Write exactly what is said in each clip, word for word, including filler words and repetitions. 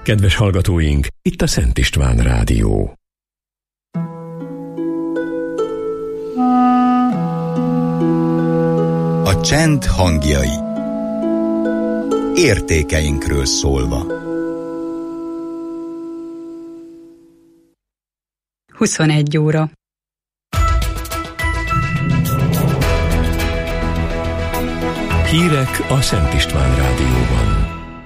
Kedves hallgatóink, itt a Szent István Rádió. A csend hangjai. Értékeinkről szólva. huszonegy óra. Hírek a Szent István Rádióban.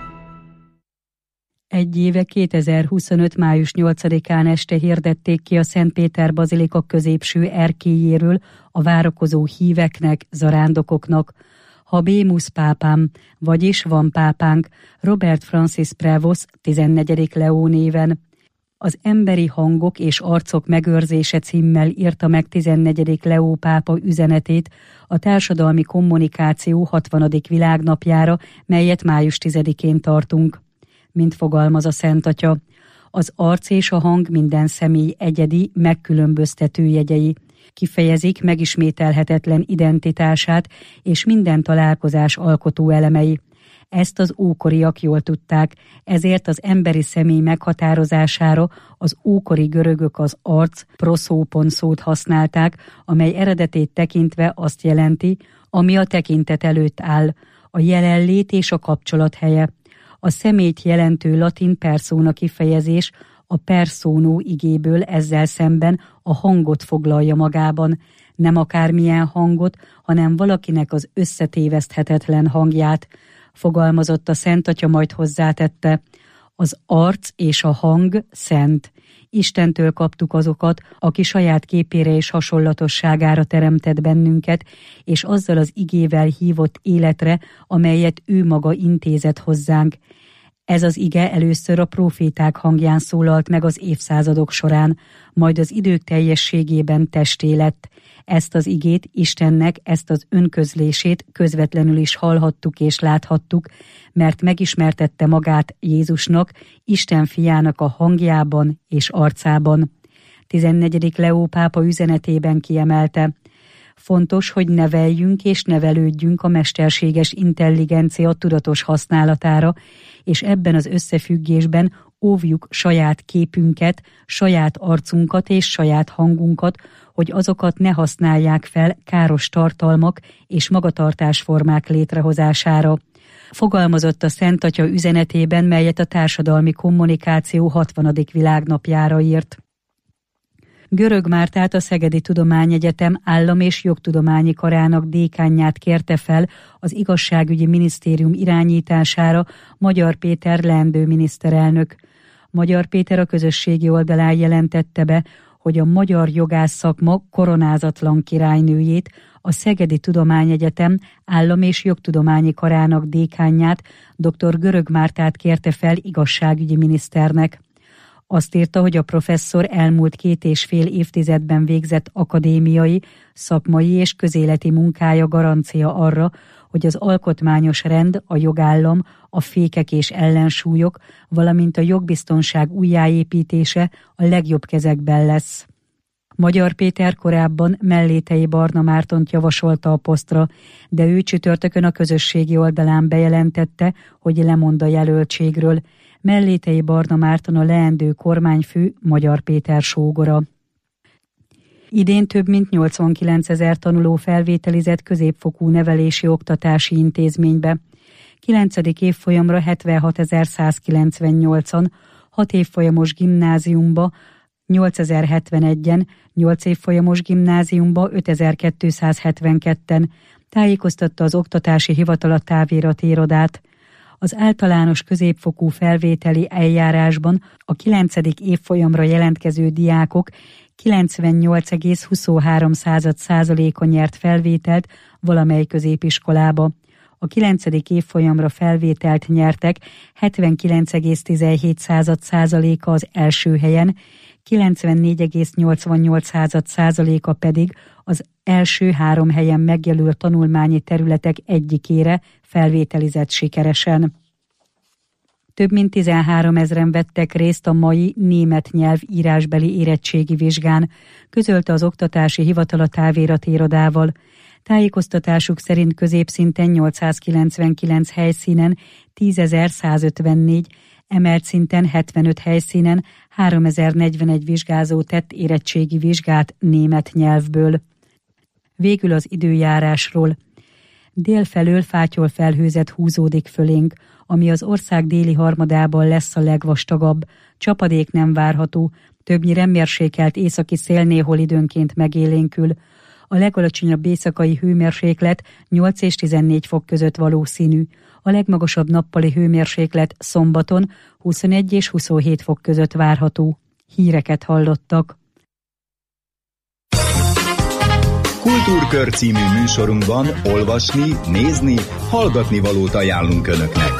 Egy éve kétezer-huszonöt. május nyolcadikán este hirdették ki a Szent Péter bazilika középső erkélyéről a várakozó híveknek, zarándokoknak. Habemus pápám, vagyis van pápánk, Robert Francis Prevost, tizennegyedik Leó néven. Az emberi hangok és arcok megőrzése címmel írta meg tizennegyedik Leó pápa üzenetét a társadalmi kommunikáció hatvanadik világnapjára, melyet május tizedikén tartunk. Mint fogalmaz a Szent Atya, az arc és a hang minden személy egyedi, megkülönböztető jegyei, kifejezik megismételhetetlen identitását és minden találkozás alkotó elemei. Ezt az ókoriak jól tudták, ezért az emberi személy meghatározására az ókori görögök az arc, proszópon szót használták, amely eredetét tekintve azt jelenti, ami a tekintet előtt áll, a jelenlét és a kapcsolat helye. A személyt jelentő latin persona kifejezés a persono igéből ezzel szemben a hangot foglalja magában, nem akármilyen hangot, hanem valakinek az összetéveszthetetlen hangját, fogalmazott a Szent Atya, majd hozzátette, az arc és a hang szent. Istentől kaptuk azokat, aki saját képére és hasonlatosságára teremtett bennünket, és azzal az igével hívott életre, amelyet ő maga intézett hozzánk. Ez az ige először a próféták hangján szólalt meg az évszázadok során, majd az idők teljességében testé lett. Ezt az igét, Istennek ezt az önközlését közvetlenül is hallhattuk és láthattuk, mert megismertette magát Jézusnak, Isten fiának a hangjában és arcában. tizennegyedik Leó pápa üzenetében kiemelte, fontos, hogy neveljünk és nevelődjünk a mesterséges intelligencia tudatos használatára, és ebben az összefüggésben óvjuk saját képünket, saját arcunkat és saját hangunkat, hogy azokat ne használják fel káros tartalmak és magatartásformák létrehozására. Fogalmazott a Szent Atya üzenetében, melyet a társadalmi kommunikáció hatvanadik világnapjára írt. Görög Mártát, a Szegedi Tudományegyetem Állam- és Jogtudományi Karának dékánját kérte fel az igazságügyi minisztérium irányítására Magyar Péter leendő miniszterelnök. Magyar Péter a közösségi oldalán jelentette be, hogy a magyar jogász szakma koronázatlan királynőjét, a Szegedi Tudományegyetem Állam- és Jogtudományi Karának dékánját, dr. Görög Mártát kérte fel igazságügyi miniszternek. Azt írta, hogy a professzor elmúlt két és fél évtizedben végzett akadémiai, szakmai és közéleti munkája garancia arra, hogy az alkotmányos rend, a jogállam, a fékek és ellensúlyok, valamint a jogbiztonság újjáépítése a legjobb kezekben lesz. Magyar Péter korábban Mellétei Barna Mártont javasolta a posztra, de ő csütörtökön a közösségi oldalán bejelentette, hogy lemond a jelöltségről. Mellétei Barna Márton a leendő kormányfő, Magyar Péter sógora. Idén több mint nyolcvankilencezer tanuló felvételizett középfokú nevelési oktatási intézménybe. kilencedik évfolyamra hetvenhatezer-százkilencvennyolcan, hat évfolyamos gimnáziumba nyolcezer-hetvenegyen, nyolc évfolyamos gimnáziumba ötezer-kétszázhetvenketten, tájékoztatta az Oktatási Hivatal a távirati irodát. Az általános középfokú felvételi eljárásban a kilencedik évfolyamra jelentkező diákok kilencvennyolc egész huszonhárom százaléka nyert felvételt valamely középiskolába. A kilencedik évfolyamra felvételt nyertek hetvenkilenc egész tizenhét százaléka az első helyen, kilencvennégy egész nyolcvannyolc százaléka pedig az első három helyen megjelölt tanulmányi területek egyikére felvételizett sikeresen. Több mint tizenhárom ezren vettek részt a mai német nyelv írásbeli érettségi vizsgán, közölte az Oktatási Hivatal a távirati irodával. Tájékoztatásuk szerint középszinten nyolcszázkilencvenkilenc helyszínen tízezer-százötvennégy, Emelt szinten hetvenöt helyszínen háromezer-negyvenegy vizsgázó tett érettségi vizsgát német nyelvből. Végül az időjárásról. Délfelől fátyol felhőzet húzódik fölénk, ami az ország déli harmadában lesz a legvastagabb. Csapadék nem várható, többnyire mérsékelt északi szél néhol időnként megélénkül. A legalacsonyabb éjszakai hőmérséklet nyolc és tizennégy fok között valószínű. A legmagasabb nappali hőmérséklet szombaton huszonegy és huszonhét fok között várható. Híreket hallottak. Kultúrkör című műsorunkban olvasni, nézni, hallgatni valót ajánlunk Önöknek.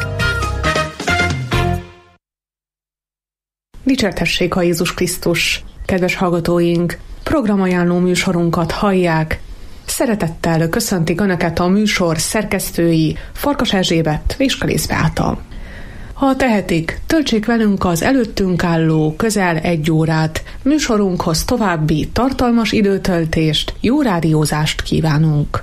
Dicsértessék a Jézus Krisztus! Kedves hallgatóink, programajánló műsorunkat hallják. Szeretettel köszöntik Önöket a műsor szerkesztői Farkas Erzsébet és Kalész Beáta. Ha tehetik, töltsék velünk az előttünk álló közel egy órát. Műsorunkhoz további tartalmas időtöltést, jó rádiózást kívánunk!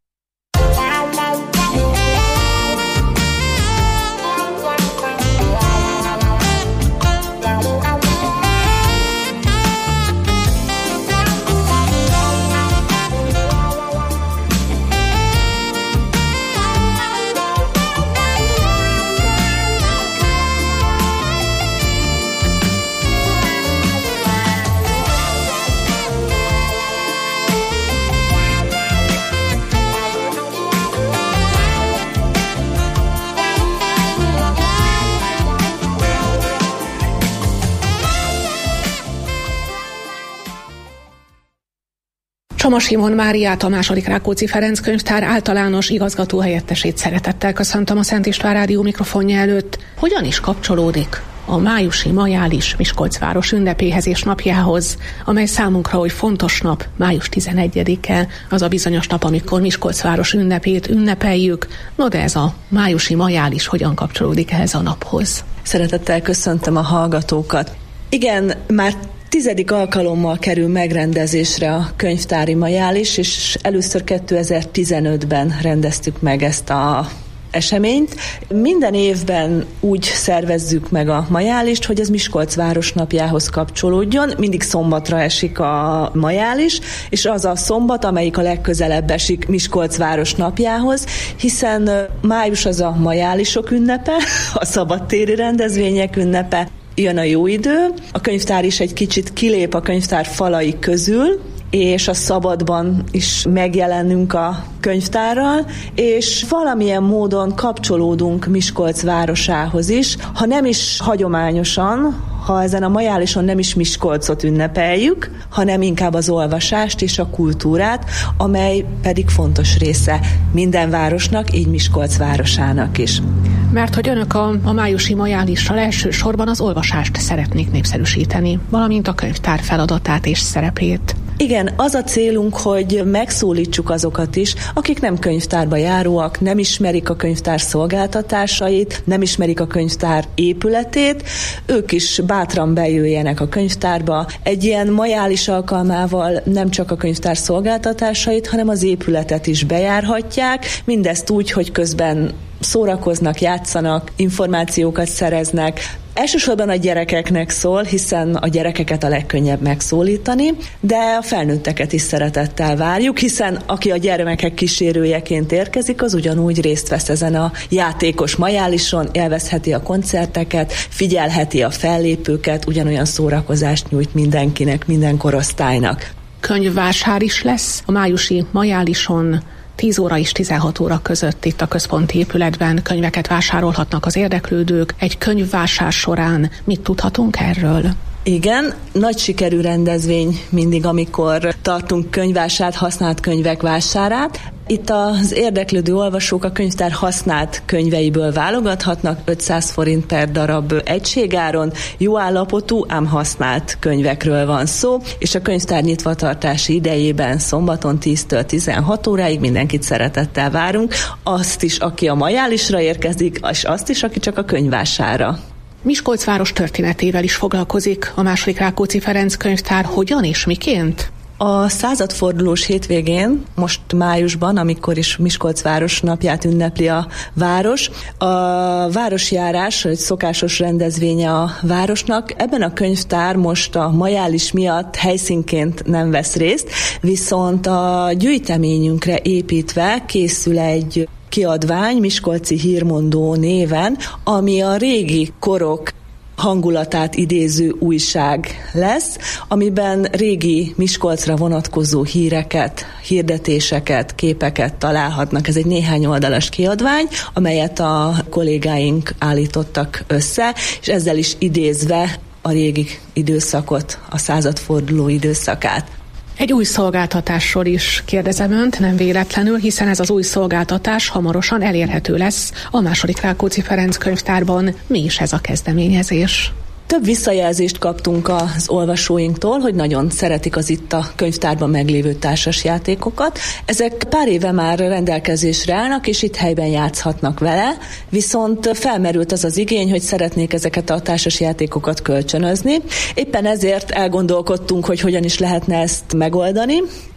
Csoma Simon Máriát, a második Rákóczi Ferenc könyvtár általános igazgató helyettesét szeretettel köszöntöm a Szent István Rádió mikrofonja előtt. Hogyan is kapcsolódik a májusi majális Miskolcváros ünnepéhez és napjához, amely számunkra oly fontos nap, május tizenegyedike, az a bizonyos nap, amikor Miskolcváros ünnepét ünnepeljük. No, de ez a májusi majális hogyan kapcsolódik ehhez a naphoz? Szeretettel köszöntöm a hallgatókat. Igen, már tizedik alkalommal kerül megrendezésre a könyvtári majális, és először kétezer-tizenötben rendeztük meg ezt a eseményt. Minden évben úgy szervezzük meg a majálist, hogy ez Miskolcváros napjához kapcsolódjon. Mindig szombatra esik a majális, és az a szombat, amelyik a legközelebb esik Miskolcváros napjához, hiszen május az a majálisok ünnepe, a szabadtéri rendezvények ünnepe, jön a jó idő, a könyvtár is egy kicsit kilép a könyvtár falai közül, és a szabadban is megjelenünk a könyvtárral, és valamilyen módon kapcsolódunk Miskolc városához is, ha nem is hagyományosan, ha ezen a majálison nem is Miskolcot ünnepeljük, hanem inkább az olvasást és a kultúrát, amely pedig fontos része minden városnak, így Miskolc városának is. Mert hogy önök a, a májusi majálissal elsősorban az olvasást szeretnék népszerűsíteni, valamint a könyvtár feladatát és szerepét. Igen, az a célunk, hogy megszólítsuk azokat is, akik nem könyvtárba járóak, nem ismerik a könyvtár szolgáltatásait, nem ismerik a könyvtár épületét, ők is bátran bejöjjenek a könyvtárba. Egy ilyen majális alkalmával nem csak a könyvtár szolgáltatásait, hanem az épületet is bejárhatják, mindezt úgy, hogy közben szórakoznak, játszanak, információkat szereznek. Elsősorban a gyerekeknek szól, hiszen a gyerekeket a legkönnyebb megszólítani, de a felnőtteket is szeretettel várjuk, hiszen aki a gyermekek kísérőjeként érkezik, az ugyanúgy részt vesz ezen a játékos majálison, élvezheti a koncerteket, figyelheti a fellépőket, ugyanolyan szórakozást nyújt mindenkinek, minden korosztálynak. Könyvvásár is lesz a májusi majálison. tíz óra és tizenhat óra között itt a központi épületben könyveket vásárolhatnak az érdeklődők. Egy könyvvásár során mit tudhatunk erről? Igen, nagy sikerű rendezvény mindig, amikor tartunk könyvvásárt, használt könyvek vásárát. Itt az érdeklődő olvasók a könyvtár használt könyveiből válogathatnak, ötszáz forint per darab egységáron, jó állapotú, ám használt könyvekről van szó, és a könyvtár nyitvatartási idejében szombaton tíztől tizenhat óráig mindenkit szeretettel várunk, azt is, aki a majálisra érkezik, és azt is, aki csak a könyvvásárra. Miskolcváros történetével is foglalkozik a második Rákóczi Ferenc könyvtár. Hogyan és miként? A századfordulós hétvégén, most májusban, amikor is Miskolc város napját ünnepli a város, a városjárás egy szokásos rendezvénye a városnak. Ebben a könyvtár most a majális miatt helyszínként nem vesz részt, viszont a gyűjteményünkre építve készül egy kiadvány Miskolci Hírmondó néven, ami a régi korok hangulatát idéző újság lesz, amiben régi Miskolcra vonatkozó híreket, hirdetéseket, képeket találhatnak. Ez egy néhány oldalas kiadvány, amelyet a kollégáink állítottak össze, és ezzel is idézve a régi időszakot, a századforduló időszakát. Egy új szolgáltatásról is kérdezem önt, nem véletlenül, hiszen ez az új szolgáltatás hamarosan elérhető lesz a második Rákóczi Ferenc könyvtárban. Mi is ez a kezdeményezés? Több visszajelzést kaptunk az olvasóinktól, hogy nagyon szeretik az itt a könyvtárban meglévő társasjátékokat. Ezek pár éve már rendelkezésre állnak, és itt helyben játszhatnak vele, viszont felmerült az az igény, hogy szeretnék ezeket a társasjátékokat kölcsönözni. Éppen ezért elgondolkodtunk, hogy hogyan is lehetne ezt megoldani,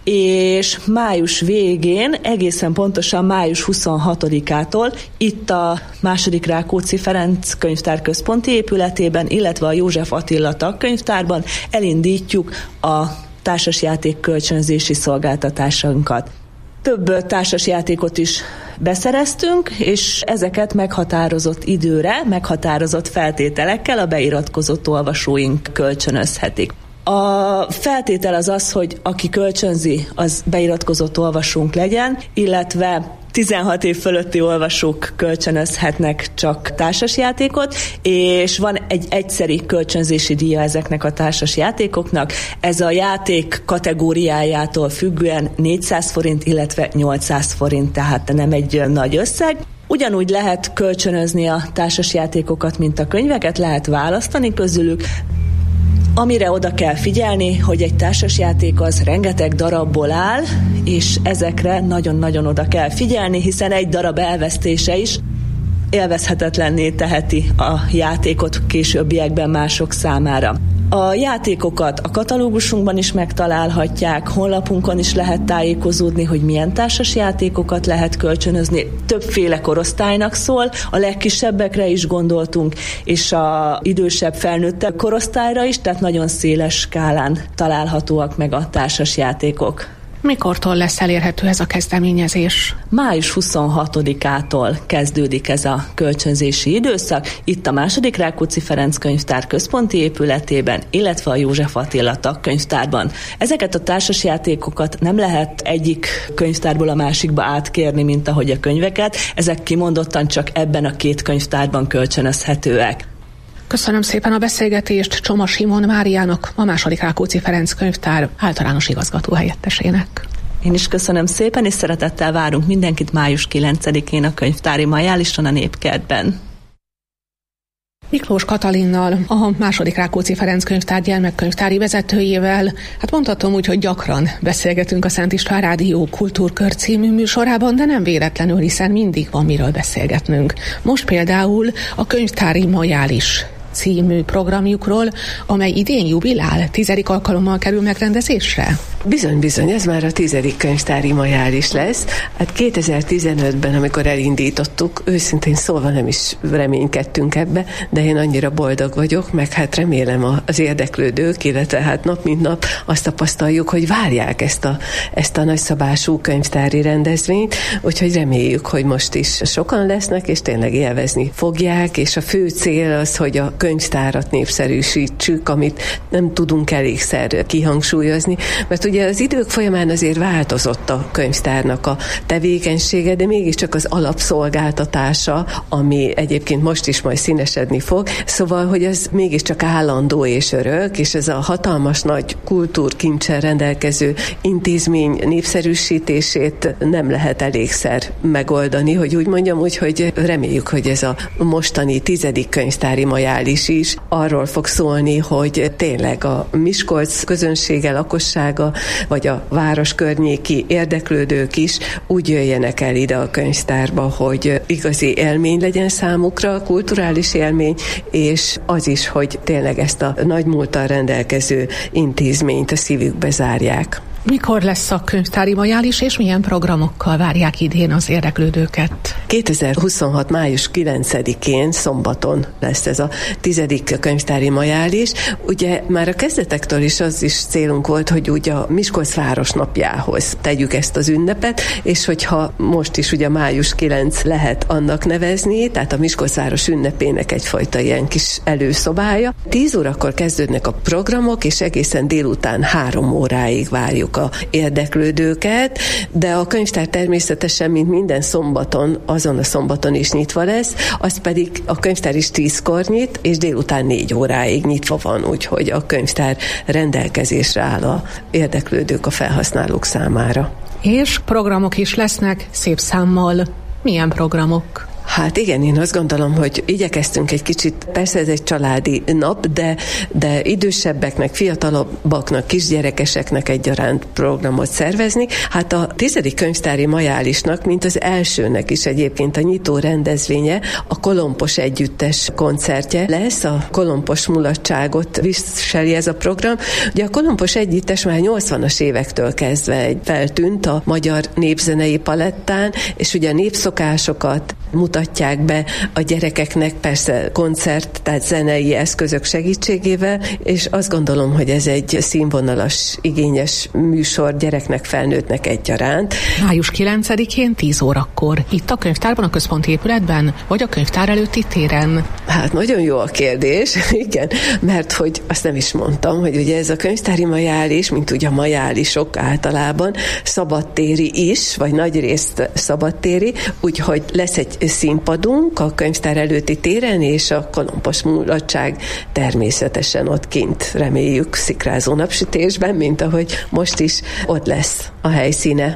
és május végén, egészen pontosan május huszonhatodikától itt a második Rákóczi Ferenc könyvtár központi épületében, illetve a József Attila tagkönyvtárban elindítjuk a társasjáték kölcsönzési szolgáltatásunkat. Több társasjátékot is beszereztünk, és ezeket meghatározott időre, meghatározott feltételekkel a beiratkozott olvasóink kölcsönözhetik. A feltétel az az, hogy aki kölcsönzi, az beiratkozott olvasónk legyen, illetve tizenhat év fölötti olvasók kölcsönözhetnek csak társasjátékot, és van egy egyszeri kölcsönzési díja ezeknek a társasjátékoknak. Ez a játék kategóriájától függően négyszáz forint, illetve nyolcszáz forint, tehát nem egy nagy összeg. Ugyanúgy lehet kölcsönözni a társasjátékokat, mint a könyveket, lehet választani közülük. Amire oda kell figyelni, hogy egy társasjáték az rengeteg darabból áll, és ezekre nagyon-nagyon oda kell figyelni, hiszen egy darab elvesztése is élvezhetetlenné teheti a játékot későbbiekben mások számára. A játékokat a katalógusunkban is megtalálhatják, honlapunkon is lehet tájékozódni, hogy milyen társasjátékokat lehet kölcsönözni. Többféle korosztálynak szól, a legkisebbekre is gondoltunk, és a idősebb, felnőttebb korosztályra is, tehát nagyon széles skálán találhatóak meg a társasjátékok. Mikortól lesz elérhető ez a kezdeményezés? május huszonhatodikától kezdődik ez a kölcsönzési időszak, itt a második Rákóczi Ferenc könyvtár központi épületében, illetve a József Attila tagkönyvtárban. Ezeket a társasjátékokat nem lehet egyik könyvtárból a másikba átkérni, mint ahogy a könyveket, ezek kimondottan csak ebben a két könyvtárban kölcsönözhetőek. Köszönöm szépen a beszélgetést Csoma Simon Máriának, a második Rákóczi Ferenc könyvtár általános igazgató helyettesének. Én is köszönöm szépen, és szeretettel várunk mindenkit május kilencedikén a könyvtári majálison a Népkertben. Miklós Katalinnal, a második Rákóczi Ferenc könyvtár gyermekkönyvtári vezetőjével, hát mondhatom úgy, hogy gyakran beszélgetünk a Szent István Rádió Kultúrkör című műsorában, de nem véletlenül, hiszen mindig van miről beszélgetnünk. Most például a könyvtári majális című programjukról, amely idén jubilál, tizedik alkalommal kerül megrendezésre? Bizony, bizony, ez már a tizedik könyvtári majális lesz. Hát kétezer-tizenötben, amikor elindítottuk, őszintén szólva nem is reménykedtünk ebbe, de én annyira boldog vagyok, meg hát remélem az érdeklődők, illetve hát nap mint nap azt tapasztaljuk, hogy várják ezt a, ezt a nagyszabású könyvtári rendezvényt, úgyhogy reméljük, hogy most is sokan lesznek, és tényleg élvezni fogják, és a fő cél az, hogy a könyvtárat népszerűsítsük, amit nem tudunk elégszer kihangsúlyozni, mert ugye az idők folyamán azért változott a könyvtárnak a tevékenysége, de mégiscsak az alapszolgáltatása, ami egyébként most is majd színesedni fog, szóval, hogy ez mégiscsak állandó és örök, és ez a hatalmas nagy kultúrkincsel rendelkező intézmény népszerűsítését nem lehet elégszer megoldani, hogy úgy mondjam, úgyhogy reméljük, hogy ez a mostani tizedik könyvtári majális is arról fog szólni, hogy tényleg a Miskolc közönsége, lakossága, vagy a város környéki érdeklődők is úgy jöjjenek el ide a könyvtárba, hogy igazi élmény legyen számukra, kulturális élmény, és az is, hogy tényleg ezt a nagy múlttal rendelkező intézményt a szívükbe zárják. Mikor lesz a könyvtári majális, és milyen programokkal várják idén az érdeklődőket? kétezer-huszonhat. május kilencedikén szombaton lesz ez a tizedik könyvtári majális. Ugye már a kezdetektől is az is célunk volt, hogy ugye a Miskolc városnapjához tegyük ezt az ünnepet, és hogyha most is ugye május kilenc lehet annak nevezni, tehát a Miskolc város ünnepének egyfajta ilyen kis előszobája. tíz órakor kezdődnek a programok, és egészen délután három óráig várjuk a érdeklődőket, de a könyvtár természetesen, mint minden szombaton, azon a szombaton is nyitva lesz, az pedig a könyvtár is tízkor nyit, és délután négy óráig nyitva van, úgyhogy a könyvtár rendelkezésre áll a érdeklődők, a felhasználók számára. És programok is lesznek szép számmal. Milyen programok? Hát igen, én azt gondolom, hogy igyekeztünk egy kicsit, persze ez egy családi nap, de, de idősebbeknek, fiatalabbaknak, kisgyerekeseknek egyaránt programot szervezni. Hát a tizedik könyvtári majálisnak, mint az elsőnek is egyébként a nyitó rendezvénye, a Kolompos Együttes koncertje lesz, a Kolompos mulatságot viseli ez a program. Ugye a Kolompos Együttes már nyolcvanas évektől kezdve feltűnt a magyar népzenei palettán, és ugye a népszokásokat mutatják be a gyerekeknek, persze koncert, tehát zenei eszközök segítségével, és azt gondolom, hogy ez egy színvonalas, igényes műsor gyereknek, felnőttnek egyaránt. május kilencedikén tíz órakor. Itt a könyvtárban, a központi épületben, vagy a könyvtár előtti téren? Hát nagyon jó a kérdés, igen, mert hogy azt nem is mondtam, hogy ugye ez a könyvtári majális, mint ugye a majálisok általában, szabadtéri is, vagy nagyrészt szabadtéri, úgyhogy lesz egy színpadunk a könyvtár előtti téren, és a Kolompos mulatság természetesen ott kint, reméljük szikrázó napsütésben, mint ahogy most is ott lesz a helyszíne.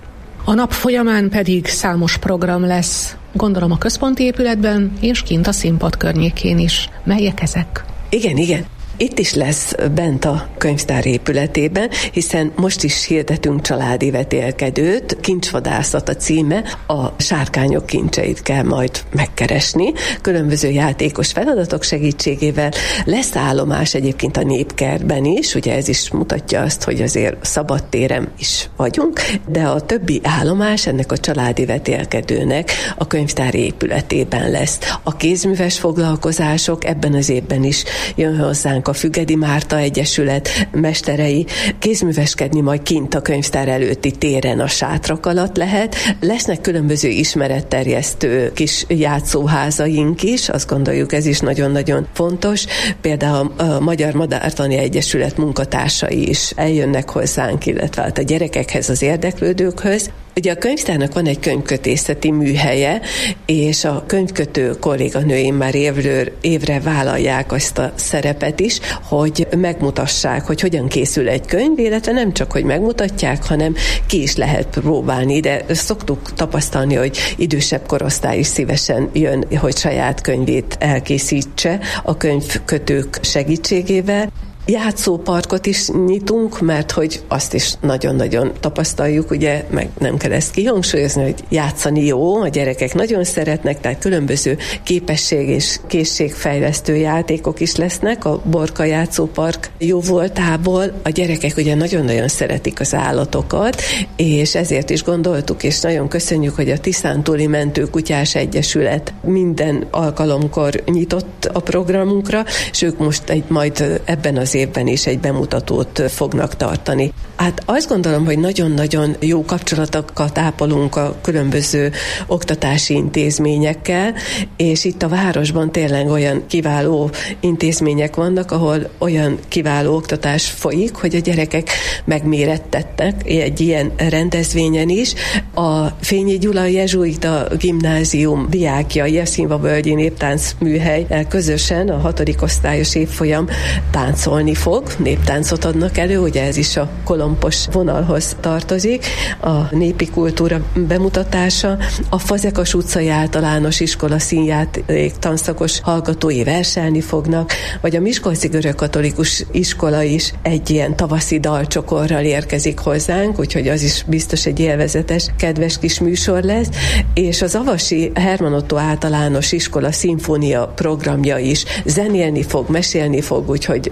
A nap folyamán pedig számos program lesz, gondolom a központi épületben, és kint a színpad környékén is. Melyek ezek? Igen, igen. Itt is lesz bent a könyvtár épületében, hiszen most is hirdetünk családi vetélkedőt, Kincsvadászat a címe, a sárkányok kincseit kell majd megkeresni, különböző játékos feladatok segítségével. Lesz állomás egyébként a Népkertben is, ugye ez is mutatja azt, hogy azért szabadtéren is vagyunk, de a többi állomás ennek a családi vetélkedőnek a könyvtár épületében lesz. A kézműves foglalkozások ebben az évben is jön hozzánk a Fügedi Márta Egyesület mesterei, kézműveskedni majd kint a könyvtár előtti téren a sátrak alatt lehet. Lesznek különböző ismeretterjesztő kis játszóházaink is, azt gondoljuk ez is nagyon-nagyon fontos. Például a Magyar Madártani Egyesület munkatársai is eljönnek hozzánk, illetve hát a gyerekekhez, az érdeklődőkhöz. Ugye a könyvtárnak van egy könyvkötészeti műhelye, és a könyvkötő kolléganőim már évről évre vállalják azt a szerepet is, hogy megmutassák, hogy hogyan készül egy könyv, illetve nem csak, hogy megmutatják, hanem ki is lehet próbálni, de szoktuk tapasztalni, hogy idősebb korosztály is szívesen jön, hogy saját könyvét elkészítse a könyvkötők segítségével. Játszóparkot is nyitunk, mert hogy azt is nagyon-nagyon tapasztaljuk, ugye, meg nem kell ezt kihangsúlyozni, hogy játszani jó, a gyerekek nagyon szeretnek, tehát különböző képesség és készségfejlesztő játékok is lesznek a Borka Játszópark jó voltából. A gyerekek ugye nagyon-nagyon szeretik az állatokat, és ezért is gondoltuk, és nagyon köszönjük, hogy a Tiszántúli Mentő Kutyás Egyesület minden alkalomkor nyitott a programunkra, és ők most egy, majd ebben az évben is egy bemutatót fognak tartani. Hát azt gondolom, hogy nagyon-nagyon jó kapcsolatokat ápolunk a különböző oktatási intézményekkel, és itt a városban tényleg olyan kiváló intézmények vannak, ahol olyan kiváló oktatás folyik, hogy a gyerekek megmérettettek egy ilyen rendezvényen is. A Fényi Gyula Jezsuita Gimnázium diákjai a Színvavölgyi Néptánc műhellyel közösen a hatodik osztályos évfolyam táncolni fog, néptáncot adnak elő, ugye ez is a kolompos vonalhoz tartozik, a népi kultúra bemutatása, a Fazekas utcai általános iskola színjáték tanszakos hallgatói verselni fognak, vagy a Miskolci Görögkatolikus iskola is egy ilyen tavaszi dalcsokorral érkezik hozzánk, úgyhogy az is biztos egy élvezetes, kedves kis műsor lesz, és az Avasi Herman Ottó általános iskola szimfónia programja is zenélni fog, mesélni fog, úgyhogy ott a pedagógus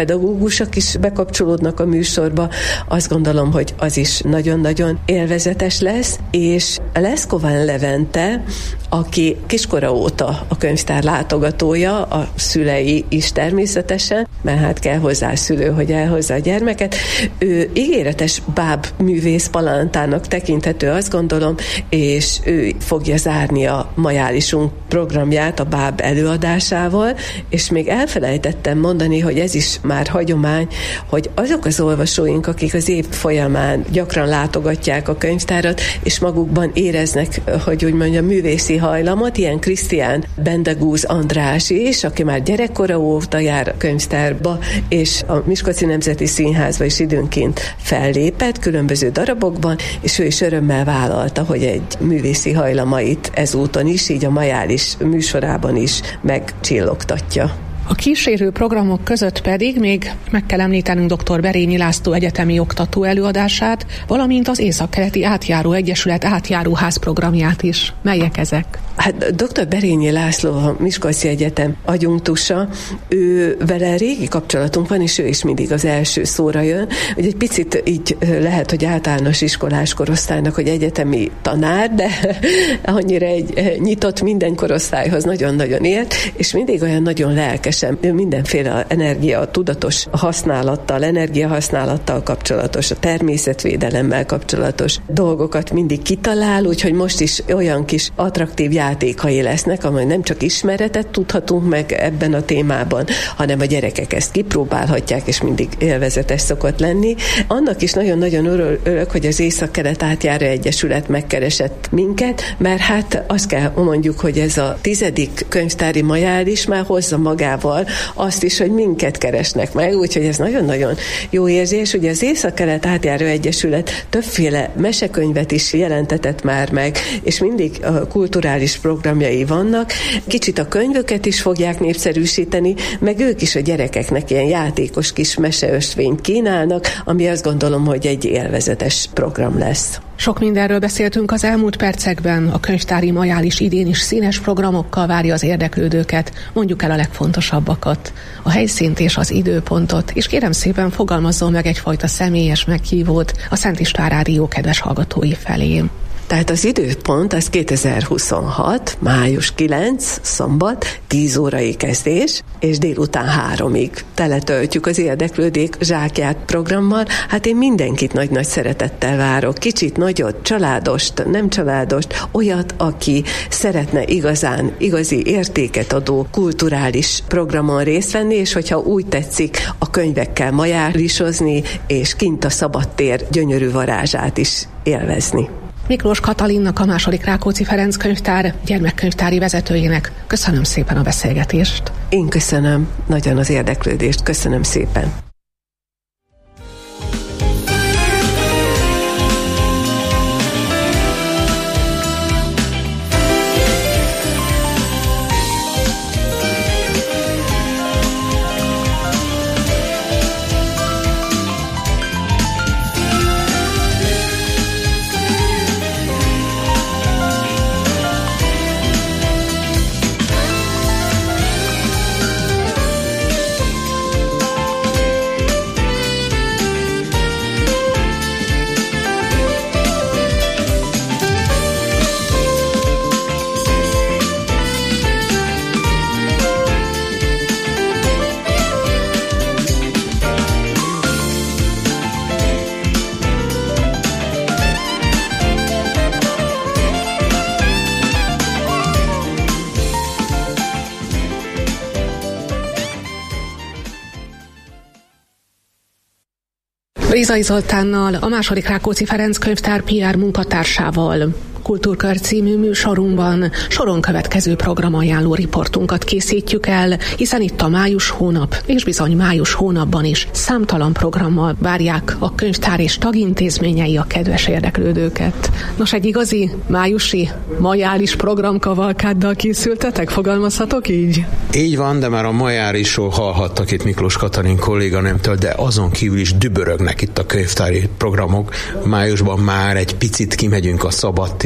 pedagógusok is bekapcsolódnak a műsorba. Azt gondolom, hogy az is nagyon-nagyon élvezetes lesz, és Leszkován Levente, aki kiskora óta a könyvtár látogatója, a szülei is természetesen, mert hát kell hozzá szülő, hogy elhozza a gyermeket. Ő ígéretes báb művész palántának tekinthető, azt gondolom, és ő fogja zárni a majálisunk programját a báb előadásával, és még elfelejtettem mondani, hogy ez is már hagyomány, hogy azok az olvasóink, akik az év folyamán gyakran látogatják a könyvtárat, és magukban éreznek, hogy úgy mondjam, művészi hajlamot, ilyen Krisztián Bendegúz András is, aki már gyerekkora óta jár a könyvtárba, és a Miskolci Nemzeti Színházba is időnként fellépett különböző darabokban, és ő is örömmel vállalta, hogy egy művészi hajlamait ezúton is, így a majális műsorában is megcsillogtatja. A kísérő programok között pedig még meg kell említenünk dr. Berényi László egyetemi oktató előadását, valamint az Északkeleti Átjáró Egyesület átjáróház programját is. Melyek ezek? Hát dr. Berényi László a Miskolci Egyetem adjunktusa, ő vele régi kapcsolatunk van, és ő is mindig az első szóra jön. Hogy egy picit így lehet, hogy általános iskolás korosztálynak, hogy egyetemi tanár, de annyira egy nyitott minden korosztályhoz nagyon-nagyon ért, és mindig olyan nagyon lelkesen, mindenféle energia tudatos használattal, energiahasználattal kapcsolatos, a természetvédelemmel kapcsolatos dolgokat mindig kitalál, úgyhogy most is olyan kis attraktív játékai lesznek, amely nem csak ismeretet tudhatunk meg ebben a témában, hanem a gyerekek ezt kipróbálhatják, és mindig élvezetes szokott lenni. Annak is nagyon-nagyon örülök, hogy az Észak-Kelet Átjáró Egyesület megkeresett minket, mert hát azt kell mondjuk, hogy ez a tizedik könyvtári majális már hozza magával azt is, hogy minket keresnek meg, úgyhogy ez nagyon-nagyon jó érzés. Ugye az Észak-Kelet Átjáró Egyesület többféle mesekönyvet is jelentetett már meg, és mindig a kulturális programjai vannak. Kicsit a könyvöket is fogják népszerűsíteni, meg ők is a gyerekeknek ilyen játékos kis meseösvényt kínálnak, ami azt gondolom, hogy egy élvezetes program lesz. Sok mindenről beszéltünk az elmúlt percekben, a könyvtári majális idén is színes programokkal várja az érdeklődőket, mondjuk el a legfontosabbakat, a helyszínt és az időpontot, és kérem szépen fogalmazzon meg egyfajta személyes meghívót a Szent István Rádió kedves hallgatói felé. Tehát az időpont az kétezer-huszonhat. május kilencedike, szombat, tíz órai kezdés, és délután háromig teletöltjük az érdeklődék zsákját programmal. Hát én mindenkit nagy-nagy szeretettel várok. Kicsit nagyot, családost, nem családost, olyat, aki szeretne igazán, igazi értéket adó kulturális programon részt venni, és hogyha úgy tetszik, a könyvekkel majálisozni, és kint a szabadtér gyönyörű varázsát is élvezni. Miklós Katalinnak, a második Rákóczi Ferenc könyvtár gyermekkönyvtári vezetőjének köszönöm szépen a beszélgetést. Én köszönöm nagyon az érdeklődést, köszönöm szépen. Rézai Zoltánnal, a második Rákóczi Ferenc könyvtár pé er munkatársával Kultúrkör című műsorunkban soron következő programajánló riportunkat készítjük el, hiszen itt a május hónap, és bizony május hónapban is számtalan programmal várják a könyvtár és tagintézményei a kedves érdeklődőket. Nos, egy igazi májusi majális programkavalkáddal készültetek, fogalmazhatok így? Így van, de már a majálisról hallhattak itt Miklós Katalin kolléganőmtől, de azon kívül is dübörögnek itt a könyvtári programok. Májusban már egy picit kimegyünk a szabadtér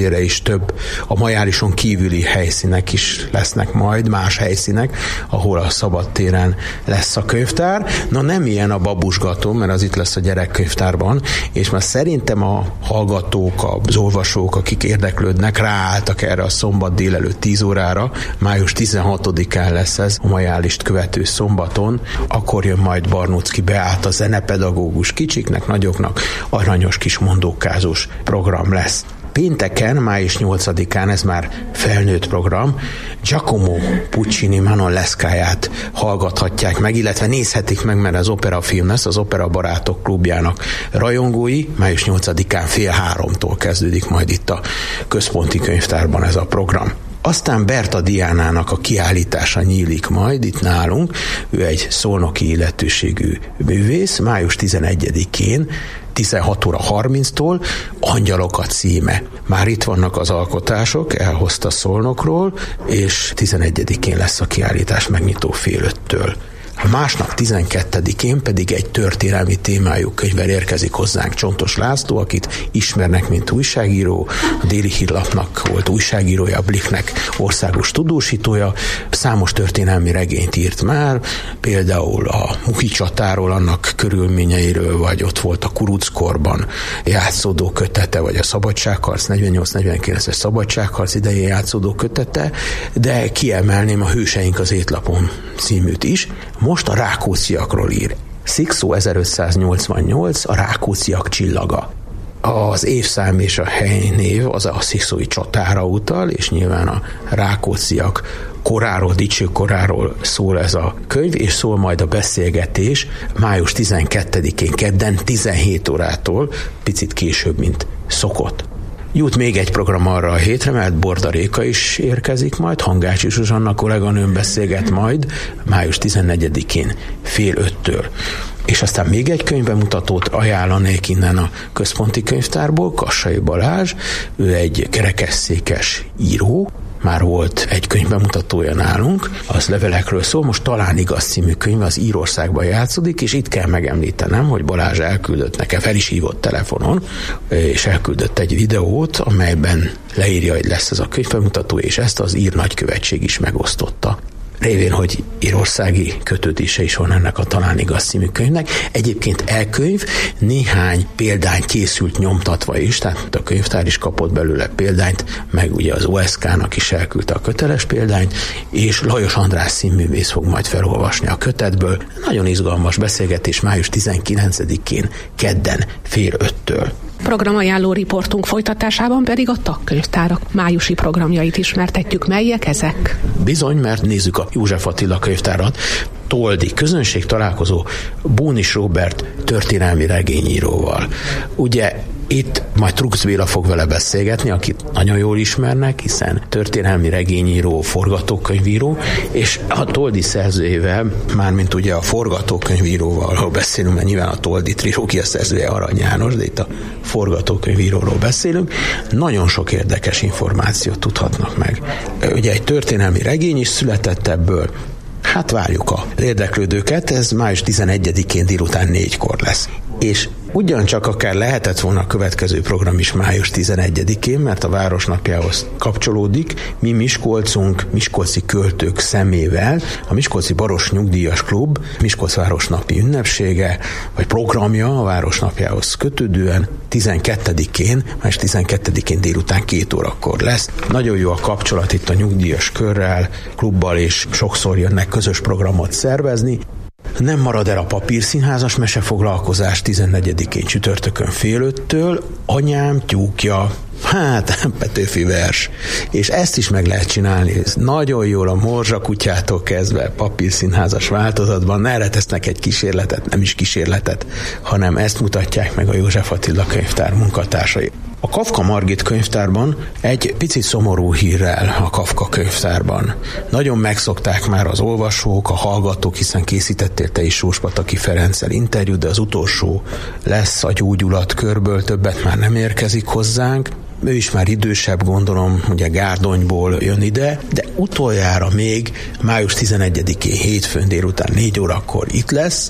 szabadtérre is több, a Majálison kívüli helyszínek is lesznek majd, más helyszínek, ahol a szabadtéren lesz a könyvtár. Na nem ilyen a babusgató, mert az itt lesz a gyerekkönyvtárban, és már szerintem a hallgatók, az olvasók, akik érdeklődnek, ráálltak erre a szombat délelőtt tíz órára, május tizenhatodikán lesz ez, a Majálist követő szombaton, akkor jön majd Barnóczky Beáta, zenepedagógus, kicsiknek, nagyoknak, aranyos kis mondókázós program lesz. Pénteken, május nyolcadikán, ez már felnőtt program, Giacomo Puccini Manon Lescáját hallgathatják meg, illetve nézhetik meg, mert az operafilm lesz, az Opera Barátok klubjának rajongói. május nyolcadikán fél háromtól kezdődik majd itt a Központi Könyvtárban ez a program. Aztán Berta Diánának a kiállítása nyílik majd itt nálunk. Ő egy szolnoki illetőségű művész, május tizenegyedikén tizenhat óra harminctól Angyalok a címe. Már itt vannak az alkotások, elhozta Szolnokról, és tizenegyedikén lesz a kiállítás megnyitó fél öttől. A másnap tizenkettedikén pedig egy történelmi témájú könyvvel érkezik hozzánk Csontos László, akit ismernek, mint újságíró, a Déli Hírlapnak volt újságírója, a Blicknek országos tudósítója, számos történelmi regényt írt már, például a Muhi csatáról, annak körülményeiről, vagy ott volt a Kuruckorban játszódó kötete, vagy a Szabadságharc, negyvennyolc negyvenkilences Szabadságharc idején játszódó kötete, de kiemelném a Hőseink az étlapon címűt is. Most a Rákócziakról ír. Szikszó ezerötszáznyolcvannyolc, a Rákócziak csillaga. Az évszám és a helynév az a szikszói csatára utal, és nyilván a Rákócziak koráról, dicső koráról szól ez a könyv, és szól majd a beszélgetés május tizenkettedikén kedden tizenhét órától, picit később, mint szokott. Jut még egy program arra a hétre, mert Borda Réka is érkezik majd, Hangácsi Zsuzsanna kolléganőm beszélget majd május tizennegyedikén fél öttől. És aztán még egy könyvbemutatót ajánlanék innen a Központi Könyvtárból, Kassai Balázs, ő egy kerekesszékes író, már volt egy könyvbemutatója nálunk, az levelekről szól, most Talán igaz című könyv, az Írországban játszódik, és itt kell megemlítenem, hogy Balázs elküldött nekem, fel is hívott telefonon, és elküldött egy videót, amelyben leírja, hogy lesz ez a könyvbemutató, és ezt az ír nagykövetség is megosztotta. Révén, hogy írországi kötődése is van ennek a Talán igaz című könyvnek. Egyébként e-könyv, néhány példány készült nyomtatva is, tehát a könyvtár is kapott belőle példányt, meg ugye az o es ká-nak is elküldte a köteles példányt, és Lajos András színművész fog majd felolvasni a kötetből. Nagyon izgalmas beszélgetés május tizenkilencedikén kedden fél öttől. Programajánló riportunk folytatásában pedig a tagkönyvtárak májusi programjait ismertetjük. Melyek ezek? Bizony, mert nézzük a József Attila könyvtárat. Toldi közönség találkozó Bónis Róbert történelmi regényíróval. Ugye itt majd Trux Béla fog vele beszélgetni, akit nagyon jól ismernek, hiszen történelmi regényíró, forgatókönyvíró, és a Toldi szerzőjével, mármint ugye a forgatókönyvíróval, ha beszélünk, mert nyilván a Toldi trilógia szerzője Arany János, de itt a forgatókönyvíróról beszélünk, nagyon sok érdekes információt tudhatnak meg. Ugye egy történelmi regény is született ebből, hát várjuk a érdeklődőket, ez május tizenegyedikén délután négykor lesz. És ugyancsak akár lehetett volna a következő program is május tizenegyedikén, mert a Városnapjához kapcsolódik. Mi Miskolcunk, miskolci költők szemével a Miskolci Baros Nyugdíjas Klub Miskolc Városnapi ünnepsége, vagy programja a Városnapjához kötődően tizenkettedikén, május tizenkettedikén délután két órakor lesz. Nagyon jó a kapcsolat itt a nyugdíjas körrel, klubbal, és sokszor jönnek közös programot szervezni. Nem marad el a Papírszínházas mesefoglalkozás tizennegyedikén csütörtökön fél öttől, Anyám tyúkja, hát Petőfi vers, és ezt is meg lehet csinálni, ez nagyon jól a Morzsa kutyától kezdve Papírszínházas változatban, erre tesznek egy kísérletet, nem is kísérletet, hanem ezt mutatják meg a József Attila könyvtár munkatársai. A Kafka Margit könyvtárban egy picit szomorú hírrel a Kafka könyvtárban. Nagyon megszokták már az olvasók, a hallgatók, hiszen készítettél te is Sós-Pataki Ferenccel interjút, de az utolsó lesz a Gyógyulat körből, többet már nem érkezik hozzánk. Ő is már idősebb, gondolom, ugye Gárdonyból jön ide, de utoljára még május tizenegyedikén hétfőn délután négy órakor itt lesz,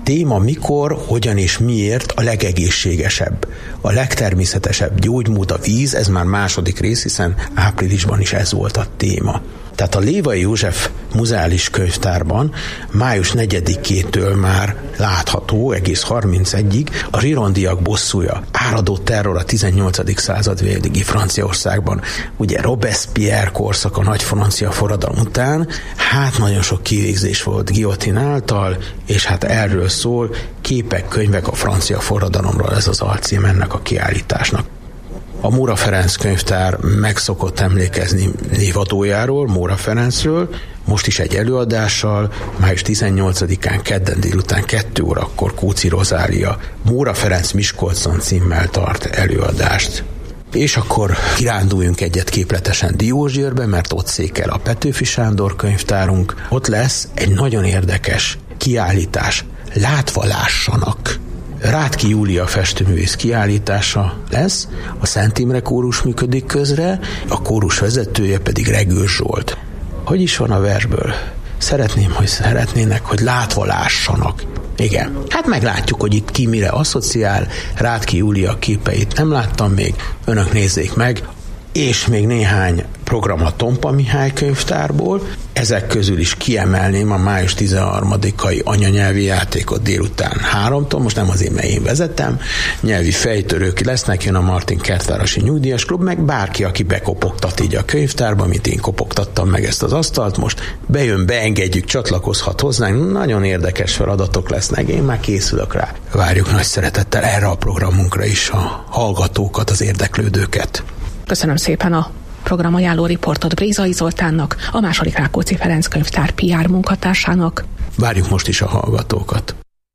téma mikor, hogyan és miért a legegészségesebb, a legtermészetesebb gyógymód a víz, ez már második rész, hiszen áprilisban is ez volt a téma. Tehát a Lévai József Muzeális Könyvtárban május negyedikétől már látható, egész harmincegyig a zsirondiak bosszúja, áradó terror a tizennyolcadik század végéig Franciaországban. Ugye Robespierre korszak a nagy francia forradalom után, hát nagyon sok kivégzés volt guillotine által, és hát erről szól Képek, könyvek a francia forradalomról, ez az alcím ennek a kiállításnak. A Móra Ferenc könyvtár meg szokott emlékezni névadójáról, Móra Ferencről, most is egy előadással, május tizennyolcadikán kedden délután kettő órakor Kóczi Rozália Móra Ferenc Miskolcon címmel tart előadást. És akkor kiránduljunk egyet képletesen Diósgyőrbe, mert ott székel a Petőfi Sándor könyvtárunk. Ott lesz egy nagyon érdekes kiállítás, Látva lássanak. Rátki Júlia festőművész kiállítása lesz, a Szent Imre kórus működik közre, a kórus vezetője pedig Regős Zsolt. Hogy is van a versből? Szeretném, hogy szeretnének, hogy látva lássanak. Igen, hát meglátjuk, hogy itt ki mire asszociál, Rátki Júlia képeit nem láttam még, önök nézzék meg, és még néhány program a Tompa Mihály könyvtárból. Ezek közül is kiemelném a május tizenharmadikai anyanyelvi játékot délután háromtól, most nem azért, mert én vezetem, nyelvi fejtörők lesznek, jön a Martin Kertvárasi Nyugdíjas Klub, meg bárki, aki bekopogtat így a könyvtárba, mint én kopogtattam meg ezt az asztalt, most bejön, beengedjük, csatlakozhat hozzánk, nagyon érdekes feladatok lesznek, én már készülök rá. Várjuk nagy szeretettel erre a programunkra is a hallgatókat, az érdeklődőket. Köszönöm szépen a programajánló riportot Brézai Zoltánnak, a második Rákóczi Ferenc könyvtár pé er munkatársának. Várjuk most is a hallgatókat.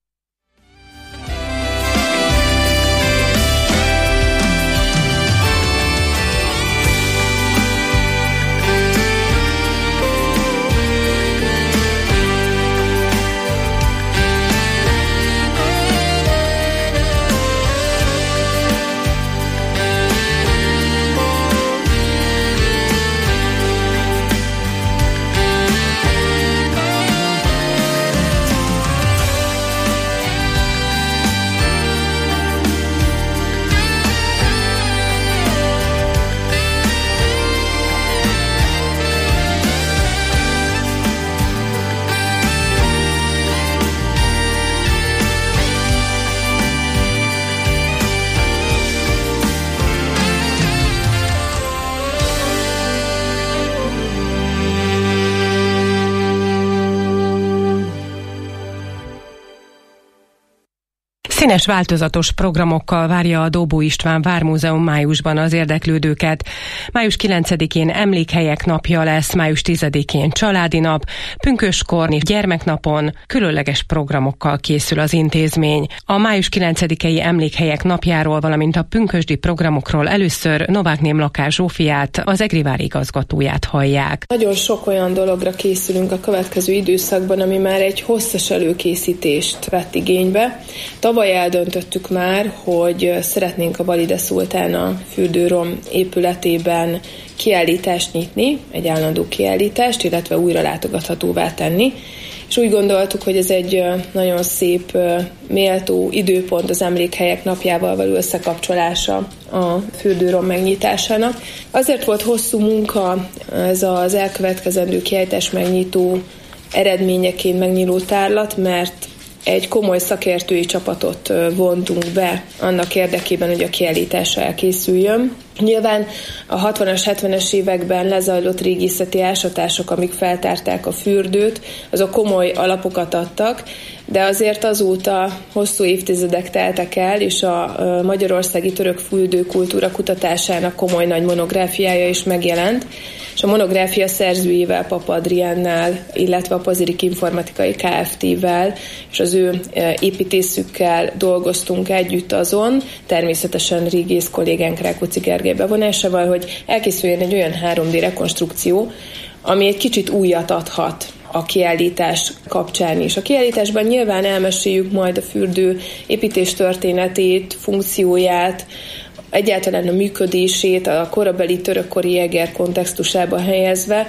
Színes, változatos programokkal várja a Dobó István Vármúzeum májusban az érdeklődőket. május kilencedikén Emlékhelyek napja lesz, május tizedikén Családi nap, pünköskorni gyermeknapon különleges programokkal készül az intézmény. A május kilencedikei Emlékhelyek napjáról, valamint a pünkösdi programokról először Novák Némlakás Zsófiát, az Egrivár igazgatóját hallják. Nagyon sok olyan dologra készülünk a következő időszakban, ami már egy hosszas előkészítést vett igénybe. Tavaly eldöntöttük már, hogy szeretnénk a Valide Szultána fürdőrom épületében kiállítást nyitni, egy állandó kiállítást, illetve újra látogathatóvá tenni. És úgy gondoltuk, hogy ez egy nagyon szép, méltó időpont az Emlékhelyek napjával való összekapcsolása a fürdőrom megnyitásának. Azért volt hosszú munka ez az elkövetkezendő kiállítás megnyitó eredményeként megnyíló tárlat, mert egy komoly szakértői csapatot vontunk be annak érdekében, hogy a kiállítás elkészüljön. Nyilván a hatvanas, hetvenes években lezajlott régészeti ásatások, amik feltárták a fürdőt, azok komoly alapokat adtak, de azért azóta hosszú évtizedek teltek el, és a magyarországi török fürdőkultúra kutatásának komoly nagy monográfiája is megjelent, és a monográfia szerzőjével, Papa Adriánnál, illetve a Pazirik Informatikai Kft-vel és az ő építészükkel dolgoztunk együtt azon, természetesen régész kollégánk Rákóczi Gergely bevonásával, hogy elkészüljön egy olyan három dé rekonstrukció, ami egy kicsit újat adhat a kiállítás kapcsán is. A kiállításban nyilván elmeséljük majd a fürdő építés történetét, funkcióját, egyáltalán a működését, a korabeli törökkori jeger kontextusába helyezve,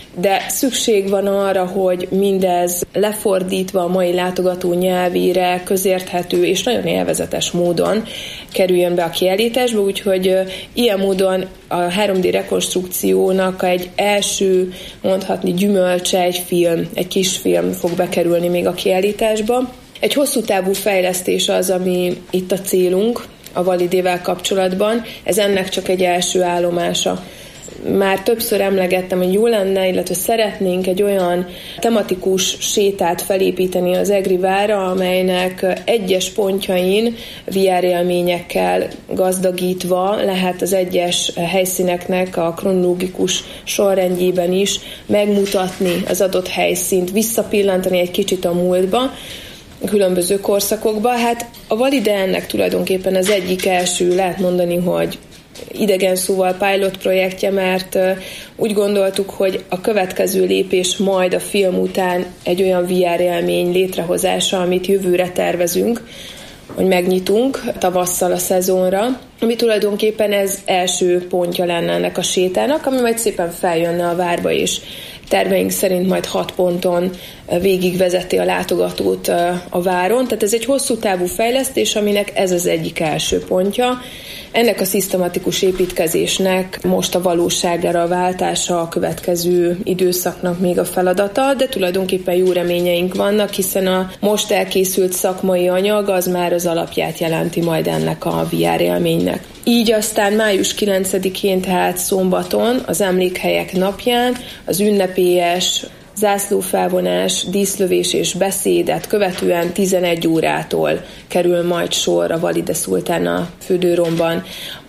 de szükség van arra, hogy mindez lefordítva a mai látogató nyelvére, közérthető és nagyon élvezetes módon kerüljön be a kiállításba, úgyhogy ilyen módon a három dé rekonstrukciónak egy első, mondhatni gyümölcse, egy film, egy kis film fog bekerülni még a kiállításba. Egy hosszú távú fejlesztés az, ami itt a célunk a Validével kapcsolatban, ez ennek csak egy első állomása. Már többször emlegettem, hogy jó lenne, illetve szeretnénk egy olyan tematikus sétát felépíteni az Egri várra, amelynek egyes pontjain vé er élményekkel gazdagítva lehet az egyes helyszíneknek a kronológikus sorrendjében is megmutatni az adott helyszínt, visszapillantani egy kicsit a múltba, különböző korszakokba. Hát a Valide ennek tulajdonképpen az egyik első, lehet mondani, hogy idegen szóval pilot projektje, mert úgy gondoltuk, hogy a következő lépés majd a film után egy olyan vé er élmény létrehozása, amit jövőre tervezünk, hogy megnyitunk tavasszal a szezonra, ami tulajdonképpen ez első pontja lenne ennek a sétának, ami majd szépen feljönne a várba, és terveink szerint majd hat ponton végigvezeti a látogatót a váron. Tehát ez egy hosszú távú fejlesztés, aminek ez az egyik első pontja. Ennek a szisztematikus építkezésnek most a valóságára a váltása a következő időszaknak még a feladata, de tulajdonképpen jó reményeink vannak, hiszen a most elkészült szakmai anyag az már az alapját jelenti majd ennek a vé er élménynek. Így aztán május kilencedikén, tehát szombaton, az Emlékhelyek napján az ünnepélyes zászlófelvonás, díszlövés és beszédet követően tizenegy órától kerül majd sor a Valide Szultán a fürdőromban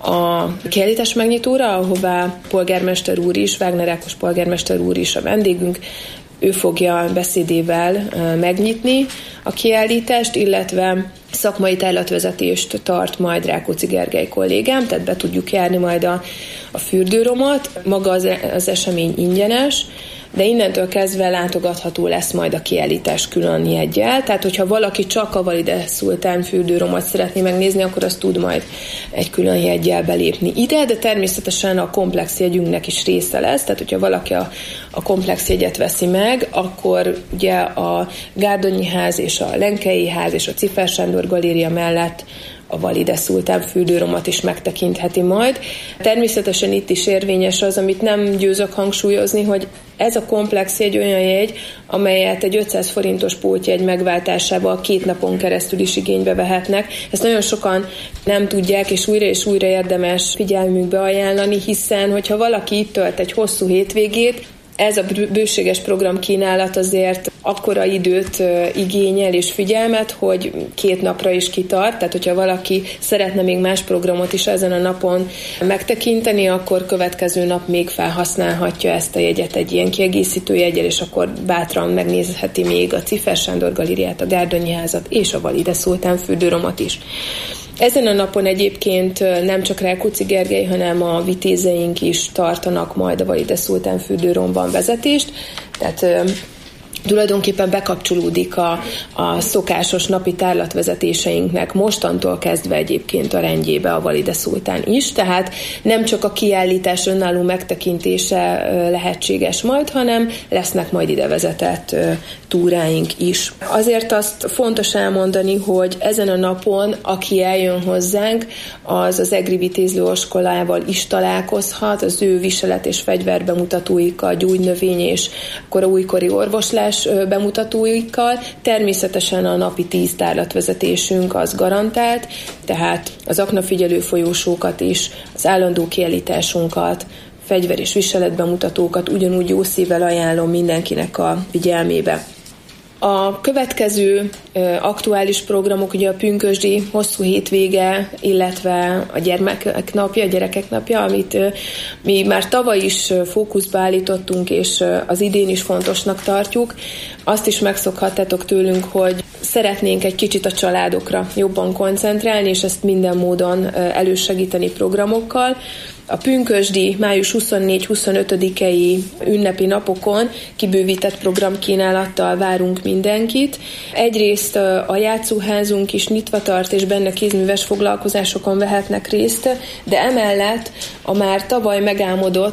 a kiállítás megnyitóra, ahová polgármester úr is, Wagner Ákos polgármester úr is a vendégünk, ő fogja beszédével megnyitni a kiállítást, illetve szakmai tájlatvezetést tart majd Rákóczi Gergely kollégám, tehát be tudjuk járni majd a, a fürdőromot. Maga az, az esemény ingyenes, de innentől kezdve látogatható lesz majd a kiállítás külön jeggyel. Tehát, hogyha valaki csak a Valide Szultán fürdőromot szeretné megnézni, akkor az tud majd egy külön jeggyel belépni ide, de természetesen a komplex jegyünknek is része lesz. Tehát, hogyha valaki a, a komplex jegyet veszi meg, akkor ugye a Gárdonyi ház és a Lenkei ház és a Ciffer Sándor galéria mellett a Valide Szultán fürdőromot is megtekintheti majd. Természetesen itt is érvényes az, amit nem győzök hangsúlyozni, hogy ez a komplex jegy olyan jegy, amelyet egy ötszáz forintos pótjegy megváltásával két napon keresztül is igénybe vehetnek. Ezt nagyon sokan nem tudják, és újra és újra érdemes figyelmükbe ajánlani, hiszen hogyha valaki itt tölt egy hosszú hétvégét, ez a bőséges programkínálat azért akkora időt igényel és figyelmet, hogy két napra is kitart, tehát hogyha valaki szeretne még más programot is ezen a napon megtekinteni, akkor következő nap még felhasználhatja ezt a jegyet egy ilyen kiegészítő jeggyel, és akkor bátran megnézheti még a Ciffer Sándor galériát, a Gárdonyi házat és a Valide Szultán fürdőromot is. Ezen a napon egyébként nem csak Rákóczi Gergely, hanem a vitézeink is tartanak majd a Valide Szultán fürdőromban vezetést, tehát tulajdonképpen bekapcsolódik a, a szokásos napi tárlatvezetéseinknek mostantól kezdve egyébként a rendjébe a Valide Szultán is, tehát nem csak a kiállítás önálló megtekintése lehetséges majd, hanem lesznek majd ide vezetett túráink is. Azért azt fontos elmondani, hogy ezen a napon, aki eljön hozzánk, az az Egri Vitézlő Oskolával is találkozhat, az ő viselet és fegyver bemutatóikkal, gyógynövény és koraújkori orvoslás bemutatóikkal. Természetesen a napi tíz tárlatvezetésünk az garantált, tehát az aknafigyelő folyósókat is, az állandó kiállításunkat, fegyver és viselet bemutatókat ugyanúgy jó szívvel ajánlom mindenkinek a figyelmébe. A következő ö, aktuális programok ugye a pünkösdi hosszú hétvége, illetve a gyermekek napja, a gyerekek napja, amit ö, mi már tavaly is fókuszba állítottunk, és ö, az idén is fontosnak tartjuk. Azt is megszokhattatok tőlünk, hogy szeretnénk egy kicsit a családokra jobban koncentrálni, és ezt minden módon ö, elősegíteni programokkal. A pünkösdi május huszonnégy-huszonötödikei ünnepi napokon kibővített programkínálattal várunk mindenkit. Egyrészt a játszóházunk is nyitva tart, és benne kézműves foglalkozásokon vehetnek részt, de emellett a már tavaly megálmodott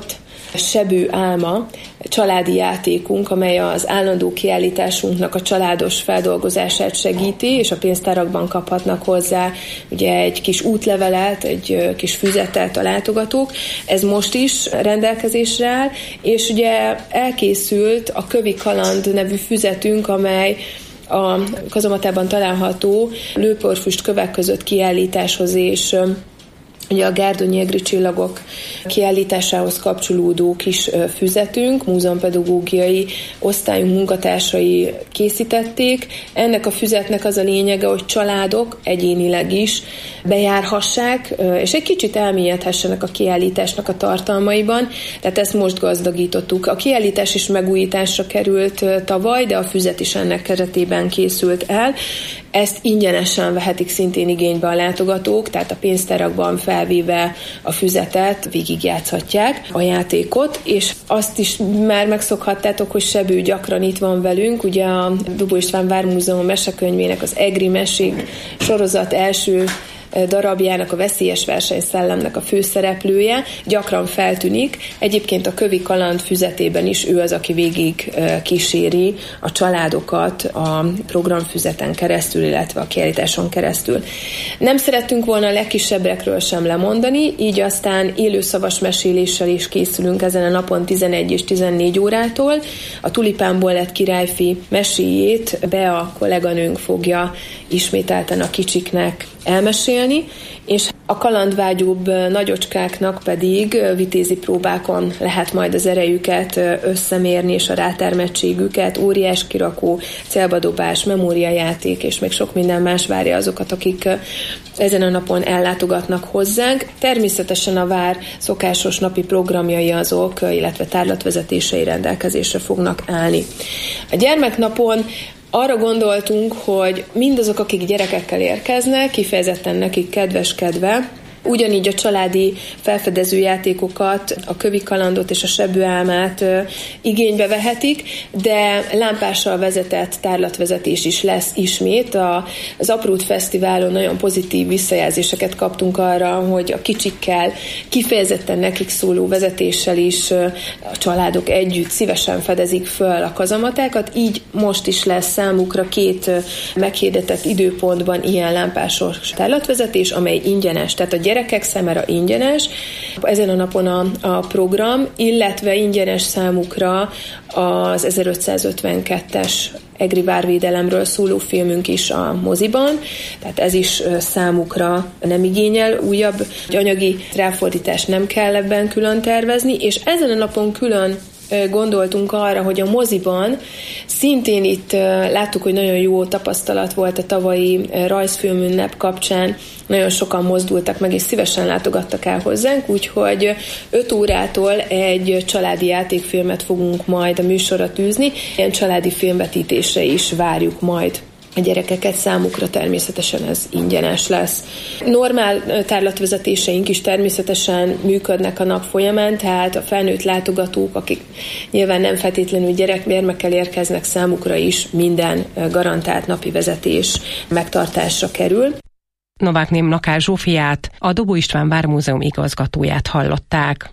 Sebő álma családi játékunk, amely az állandó kiállításunknak a családos feldolgozását segíti, és a pénztárakban kaphatnak hozzá ugye egy kis útlevelet, egy kis füzettet a látogatók. Ez most is rendelkezésre áll, és ugye elkészült a Kövi Kaland nevű füzetünk, amely a kazamatában található lőporfüst kövek között kiállításhoz és ugye a Gárdonyi egri csillagok kiállításához kapcsolódó kis füzetünk, múzeumpedagógiai osztályunk munkatársai készítették. Ennek a füzetnek az a lényege, hogy családok egyénileg is bejárhassák, és egy kicsit elmélyedhessenek a kiállításnak a tartalmaiban, tehát ezt most gazdagítottuk. A kiállítás is megújításra került tavaly, de a füzet is ennek keretében készült el. Ezt ingyenesen vehetik szintén igénybe a látogatók, tehát a pénztárakban felvéve a füzetet végigjátszhatják a játékot, és azt is már megszokhattátok, hogy Sebő gyakran itt van velünk, ugye a Dobó István Vármúzeum mesekönyvének az Egri mesék sorozat első darabjának, a Veszélyes versenyszellemnek a főszereplője, gyakran feltűnik. Egyébként a Kövi Kaland füzetében is ő az, aki végig kíséri a családokat a programfüzeten keresztül, illetve a kiállításon keresztül. Nem szerettünk volna a legkisebbekről sem lemondani, így aztán élőszavas meséléssel is készülünk ezen a napon tizenegy és tizennégy órától. A Tulipánból lett királyfi meséjét be a kolléganőnk fogja ismételten a kicsiknek elmesélni, és a kalandvágyóbb nagyocskáknak pedig vitézi próbákon lehet majd az erejüket összemérni, és a rátermettségüket, óriás kirakó, célbadobás, memóriajáték, és még sok minden más várja azokat, akik ezen a napon ellátogatnak hozzánk. Természetesen a vár szokásos napi programjai azok, illetve tárlatvezetései rendelkezésre fognak állni. A gyermeknapon arra gondoltunk, hogy mindazok, akik gyerekekkel érkeznek, kifejezetten nekik kedveskedve, ugyanígy a családi felfedező játékokat, a Kövi Kalandot és a Sebőálmát igénybe vehetik, de lámpással vezetett tárlatvezetés is lesz ismét. A, az Aprút Fesztiválon nagyon pozitív visszajelzéseket kaptunk arra, hogy a kicsikkel, kifejezetten nekik szóló vezetéssel is a családok együtt szívesen fedezik föl a kazamatákat, így most is lesz számukra két meghirdetett időpontban ilyen lámpásos tárlatvezetés, amely ingyenes, tehát a gyerekek számára ingyenes, ezen a napon a, a program, illetve ingyenes számukra az ezerötszázötvenkettes egri várvédelemről szóló filmünk is a moziban, tehát ez is számukra nem igényel újabb anyagi ráfordítást, nem kell ebben külön tervezni, és ezen a napon külön gondoltunk arra, hogy a moziban szintén itt láttuk, hogy nagyon jó tapasztalat volt a tavalyi rajzfilmünnep kapcsán, nagyon sokan mozdultak meg, és szívesen látogattak el hozzánk, úgyhogy öt órától egy családi játékfilmet fogunk majd a műsorra tűzni, ilyen családi filmvetítésre is várjuk majd a gyerekeket, számukra természetesen ez ingyenes lesz. Normál tárlatvezetéseink is természetesen működnek a nap folyamán, tehát a felnőtt látogatók, akik nyilván nem feltétlenül gyermekkel érkeznek, számukra is minden garantált napi vezetés megtartásra kerül. Novák Némnakár Zsófiát, a Dobó István Vármúzeum igazgatóját hallották.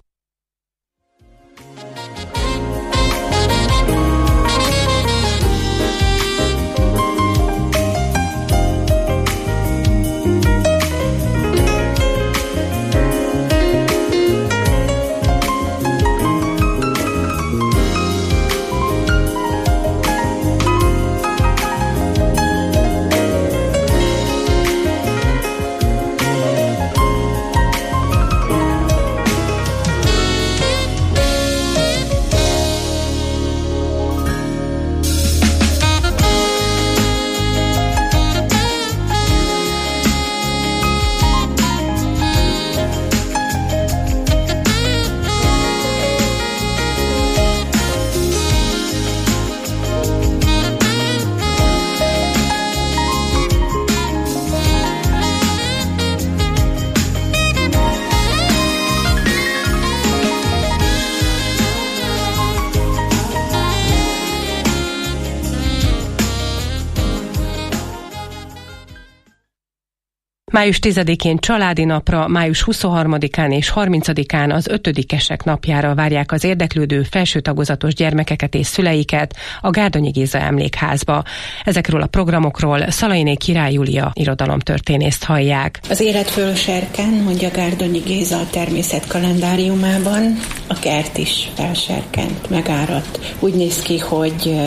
Május tizedikén családi napra, május huszonharmadikán és harmincadikán az ötödikesek napjára várják az érdeklődő felső tagozatos gyermekeket és szüleiket a Gárdonyi Géza Emlékházba. Ezekről a programokról Szalainé Király Júlia irodalomtörténészt hallják. Az élet fölserken, mondja Gárdonyi Géza a természet kalendáriumában, a kert is felserkent, megáradt. Úgy néz ki, hogy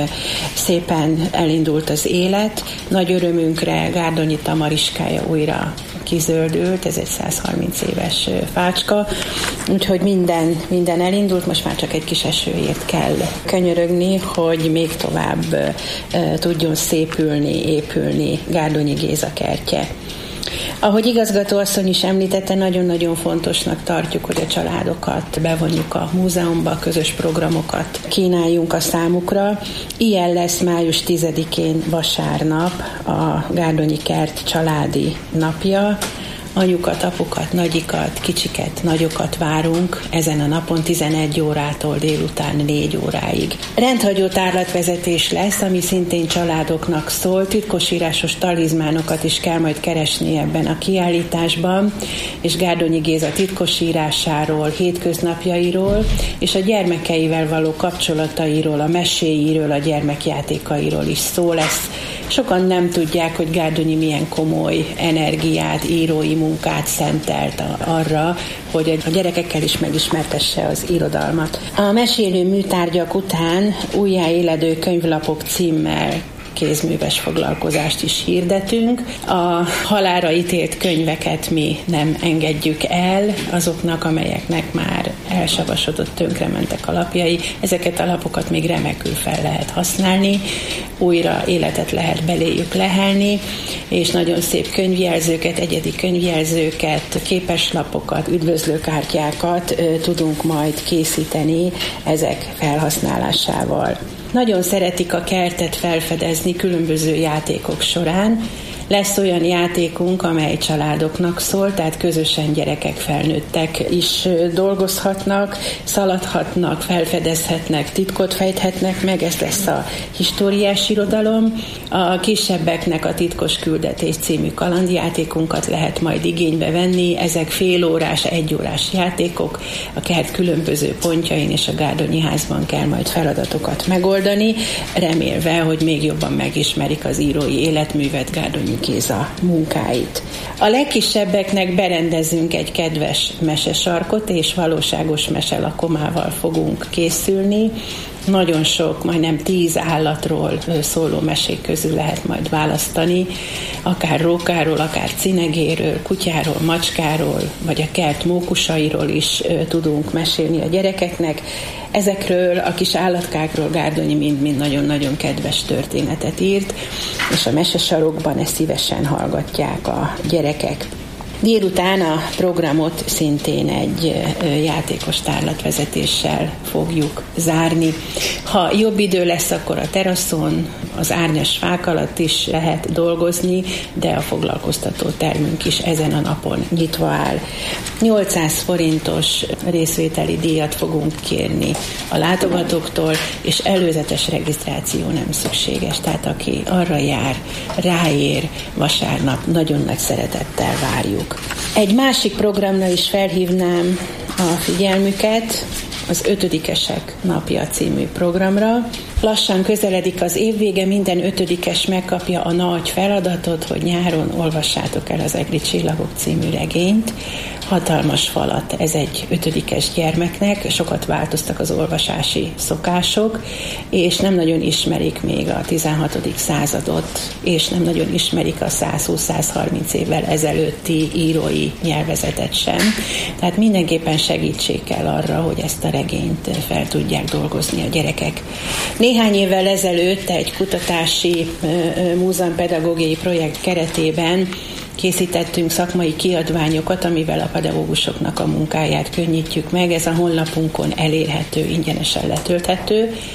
szépen elindult az élet. Nagy örömünkre Gárdonyi tamariskája újra kizöldült, ez egy százharminc éves fácska, úgyhogy minden, minden elindult, most már csak egy kis esőért kell könyörögni, hogy még tovább uh, tudjon szépülni, épülni Gárdonyi Géza kertje. Ahogy igazgató asszony is említette, nagyon-nagyon fontosnak tartjuk, hogy a családokat bevonjuk a múzeumba, közös programokat kínáljunk a számukra. Ilyen lesz május tizedikén vasárnap a Gárdonyi Kert családi napja. Anyukat, apukat, nagyikat, kicsiket, nagyokat várunk ezen a napon tizenegy órától délután négy óráig. Rendhagyó tárlatvezetés lesz, ami szintén családoknak szól. Titkosírásos talizmánokat is kell majd keresni ebben a kiállításban, és Gárdonyi Géza titkosírásáról, hétköznapjairól, és a gyermekeivel való kapcsolatairól, a meséiről, a gyermekjátékairól is szó lesz. Sokan nem tudják, hogy Gárdonyi milyen komoly energiát, írói munkát szentelt arra, hogy a gyerekekkel is megismertesse az irodalmat. A mesélő műtárgyak után újjáéledő könyvlapok címmel kézműves foglalkozást is hirdetünk. A halálra ítélt könyveket mi nem engedjük el, azoknak, amelyeknek már elsavasodott, tönkrementek a lapjai. Ezeket a lapokat még remekül fel lehet használni, újra életet lehet beléjük lehelni, és nagyon szép könyvjelzőket, egyedi könyvjelzőket, képeslapokat, üdvözlőkártyákat tudunk majd készíteni ezek felhasználásával. Nagyon szeretik a kertet felfedezni különböző játékok során. Lesz olyan játékunk, amely családoknak szól, tehát közösen gyerekek, felnőttek is dolgozhatnak, szaladhatnak, felfedezhetnek, titkot fejthetnek meg, ez lesz a históriás irodalom. A kisebbeknek a Titkos Küldetés című kalandjátékunkat lehet majd igénybe venni, ezek félórás, egyórás játékok, a kert különböző pontjain és a Gárdonyi házban kell majd feladatokat megoldani, remélve, hogy még jobban megismerik az írói életművet, Gárdonyi Géza munkáit. A legkisebbeknek berendezünk egy kedves mesesarkot, és valóságos meselakomával fogunk készülni. Nagyon sok, majdnem tíz állatról szóló mesék közül lehet majd választani, akár rókáról, akár cinegéről, kutyáról, macskáról, vagy a kert mókusairól is tudunk mesélni a gyerekeknek. Ezekről a kis állatkákról Gárdonyi mind-mind nagyon-nagyon kedves történetet írt, és a mesesarokban ezt szívesen hallgatják a gyerekek. Délután a programot szintén egy játékos tárlatvezetéssel fogjuk zárni. Ha jobb idő lesz, akkor a teraszon, az árnyas fák alatt is lehet dolgozni, de a foglalkoztató termünk is ezen a napon nyitva áll. nyolcszáz forintos részvételi díjat fogunk kérni a látogatóktól, és előzetes regisztráció nem szükséges. Tehát aki arra jár, ráér, vasárnap nagyon nagy szeretettel várjuk. Egy másik programra is felhívnám a figyelmüket, az ötödikesek napja című programra. Lassan közeledik az évvége, minden ötödikes megkapja a nagy feladatot, hogy nyáron olvassátok el az Egri Csillagok című regényt. Hatalmas falat ez egy ötödikes gyermeknek, sokat változtak az olvasási szokások, és nem nagyon ismerik még a tizenhatodik századot, és nem nagyon ismerik a száz-húsz-százharminc évvel ezelőtti írói nyelvezetet sem. Tehát mindenképpen segítség kell arra, hogy ezt a regényt fel tudják dolgozni a gyerekek. Néhány évvel ezelőtt egy kutatási múzeumpedagógiai projekt keretében készítettünk szakmai kiadványokat, amivel a pedagógusoknak a munkáját könnyítjük meg. Ez a honlapunkon elérhető, ingyenesen letölthető.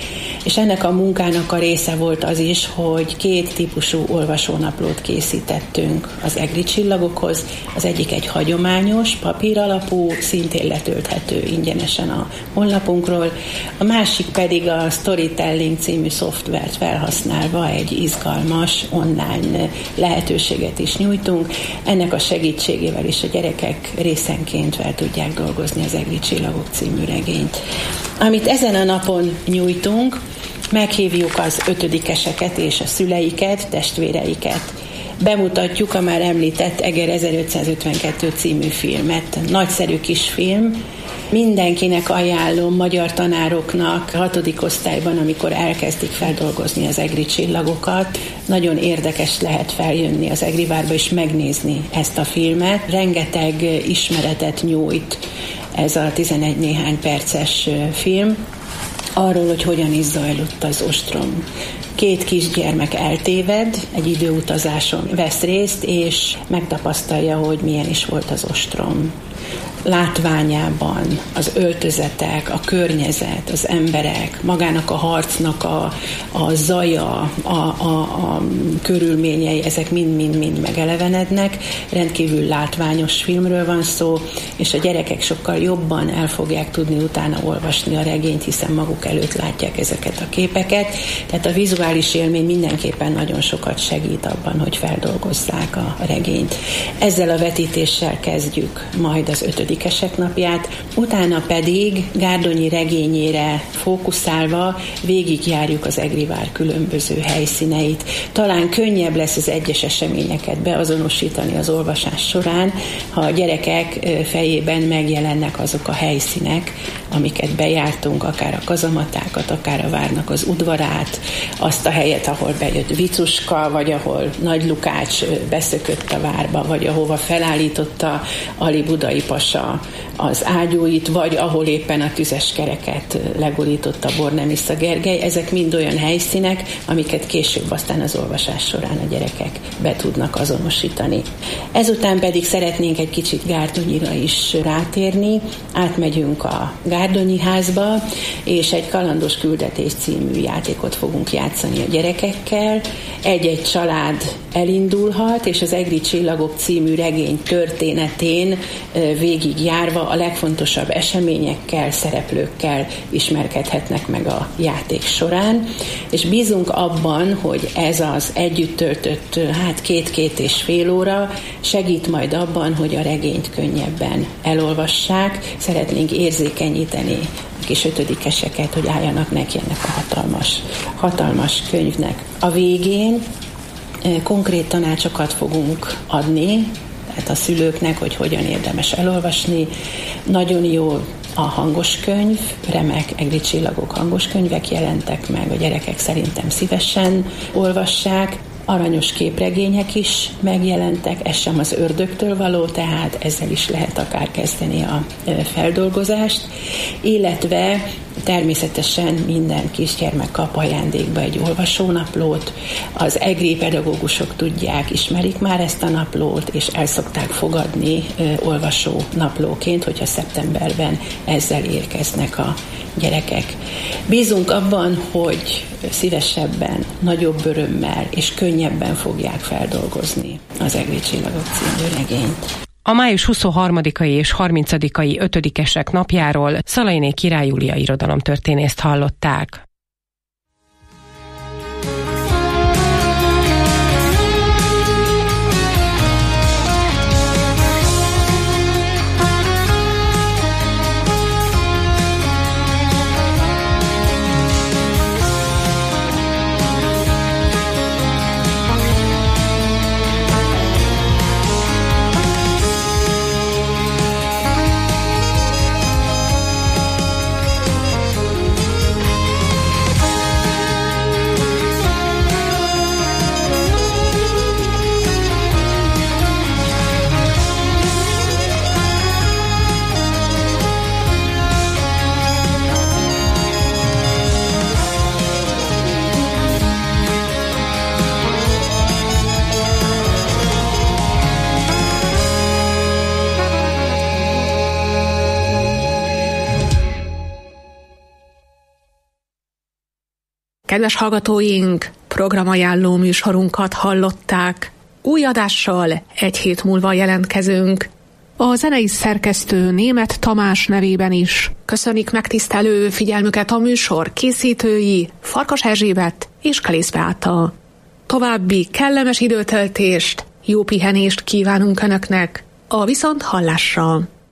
és ennek a munkának a része volt az is, hogy két típusú olvasónaplót készítettünk az egri csillagokhoz. Az egyik egy hagyományos, papír alapú, szintén letölthető ingyenesen a honlapunkról, a másik pedig a Storytelling című szoftvert felhasználva egy izgalmas online lehetőséget is nyújtunk. Ennek a segítségével is a gyerekek részenként fel tudják dolgozni az Egri csillagok című regényt. Amit ezen a napon nyújtunk, meghívjuk az ötödikeseket és a szüleiket, testvéreiket. Bemutatjuk a már említett Eger ezerötszázötvenkettő című filmet. Nagyszerű kis film. Mindenkinek ajánlom, magyar tanároknak hatodik osztályban, amikor elkezdik feldolgozni az egri csillagokat. Nagyon érdekes lehet feljönni az Egrivárba és megnézni ezt a filmet. Rengeteg ismeretet nyújt ez a tizenegy néhány perces film arról, hogy hogyan is zajlott az ostrom. Két kisgyermek eltéved, egy időutazáson vesz részt, és megtapasztalja, hogy milyen is volt az ostrom. Látványában az öltözetek, a környezet, az emberek, magának a harcnak a, a zaja, a, a, a körülményei, ezek mind-mind-mind megelevenednek. Rendkívül látványos filmről van szó, és a gyerekek sokkal jobban el fogják tudni utána olvasni a regényt, hiszen maguk előtt látják ezeket a képeket. Tehát a vizuális élmény mindenképpen nagyon sokat segít abban, hogy feldolgozzák a regényt. Ezzel a vetítéssel kezdjük majd az ötödikesek napját, utána pedig Gárdonyi regényére fókuszálva végigjárjuk az Egrivár különböző helyszíneit. Talán könnyebb lesz az egyes eseményeket beazonosítani az olvasás során, ha a gyerekek fejében megjelennek azok a helyszínek, amiket bejártunk, akár a kazamatákat, akár a várnak az udvarát, azt a helyet, ahol bejött Vicuska, vagy ahol Nagy Lukács beszökött a várba, vagy ahova felállította Ali Budai pasa az ágyúit, vagy ahol éppen a tüzes kereket legurította Bornemisza Gergely. Ezek mind olyan helyszínek, amiket később aztán az olvasás során a gyerekek be tudnak azonosítani. Ezután pedig szeretnénk egy kicsit Gárdonyira is rátérni. Átmegyünk a Gárdonyi házba, és egy Kalandos küldetés című játékot fogunk játszani a gyerekekkel. Egy-egy család elindulhat, és az Egri csillagok című regény történetén végigjárva a legfontosabb eseményekkel, szereplőkkel ismerkedhetnek meg a játék során, és bízunk abban, hogy ez az együtt töltött hát két-két és fél óra segít majd abban, hogy a regényt könnyebben elolvassák. Szeretnénk érzékenyíteni a kis ötödikeseket, hogy álljanak neki ennek a hatalmas, hatalmas könyvnek. A végén konkrét tanácsokat fogunk adni, tehát a szülőknek, hogy hogyan érdemes elolvasni. Nagyon jó a hangos könyv, remek Egri csillagok hangos könyvek jelentek meg, a gyerekek szerintem szívesen olvassák. Aranyos képregények is megjelentek, ez sem az ördögtől való, tehát ezzel is lehet akár kezdeni a feldolgozást, illetve természetesen minden kisgyermek kap ajándékba egy olvasónaplót. Az egri pedagógusok tudják, ismerik már ezt a naplót, és el szokták fogadni olvasónaplóként, hogyha szeptemberben ezzel érkeznek a gyerekek. Bízunk abban, hogy szívesebben, nagyobb örömmel és könnyebben fogják feldolgozni az Egri csillagok című regényt. A május huszonharmadikai és harmincadikai ötödikesek napjáról Szalainé Király Júlia irodalomtörténészt hallották. Kedves hallgatóink, programajánló műsorunkat hallották. Új adással egy hét múlva jelentkezünk. A zenei szerkesztő Németh Tamás nevében is köszönik megtisztelő figyelmüket a műsor készítői Farkas Erzsébet és Kalész Beáta. További kellemes időtöltést, jó pihenést kívánunk Önöknek, a viszont hallásra.